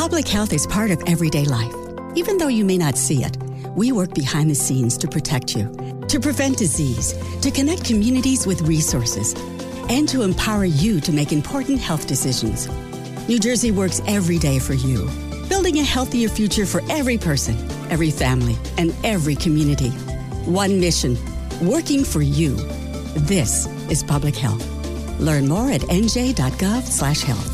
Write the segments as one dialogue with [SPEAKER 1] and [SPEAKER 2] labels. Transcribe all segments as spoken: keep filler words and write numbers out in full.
[SPEAKER 1] Public health is part of everyday life. Even though you may not see it, we work behind the scenes to protect you, to prevent disease, to connect communities with resources, and to empower you to make important health decisions. New Jersey works every day for you, building a healthier future for every person, every family, and every community. One mission, working for you. This is public health. Learn more at n j dot gov slash health.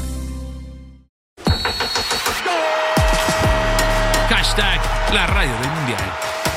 [SPEAKER 2] Hashtag la radio del mundial.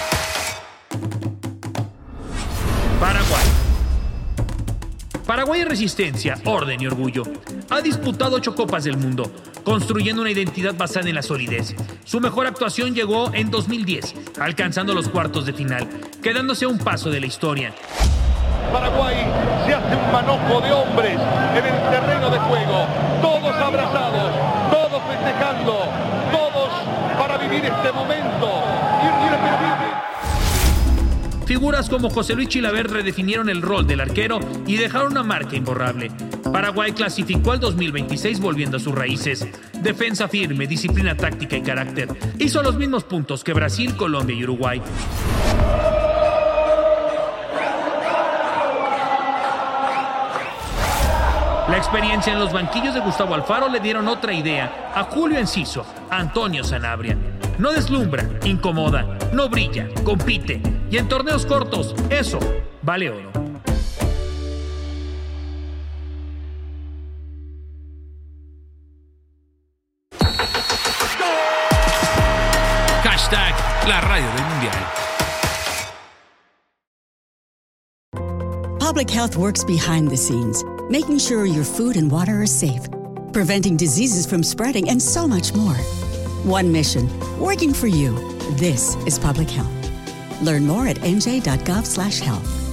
[SPEAKER 2] Paraguay. Paraguay es resistencia, orden y orgullo. Ha disputado ocho copas del mundo, construyendo una identidad basada en la solidez. Su mejor actuación llegó en dos mil diez, alcanzando los cuartos de final, quedándose a un paso de la historia.
[SPEAKER 3] Paraguay se hace un manojo de hombres en el terreno de juego, todos abrazados, todos festejando, todos para vivir este momento irrepetible.
[SPEAKER 2] Figuras como José Luis Chilavert redefinieron el rol del arquero y dejaron una marca imborrable. Paraguay clasificó al dos mil veintiséis volviendo a sus raíces. Defensa firme, disciplina táctica y carácter. Hizo los mismos puntos que Brasil, Colombia y Uruguay. La experiencia en los banquillos de Gustavo Alfaro le dieron otra idea a Julio Enciso, a Antonio Sanabria. No deslumbra, incomoda, no brilla, compite. Y en torneos cortos, eso vale oro. Hashtag la radio del mundial.
[SPEAKER 1] Public health works behind the scenes, making sure your food and water are safe, preventing diseases from spreading, and so much more. One mission, working for you. This is public health. Learn more at n j dot gov slash health.